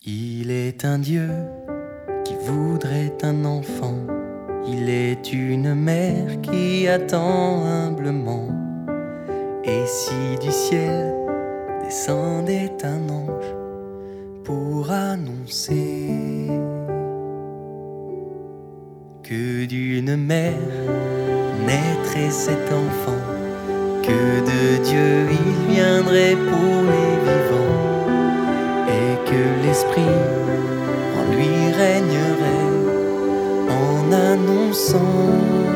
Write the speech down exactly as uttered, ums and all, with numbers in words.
Il est un Dieu qui voudrait un enfant. Il est une mère qui attend humblement. Et si du ciel descendait un ange pour annoncer que d'une mère naîtrait cet enfant, que de Dieu il viendrait pour les vivants, et que l'Esprit en lui régnerait en annonçant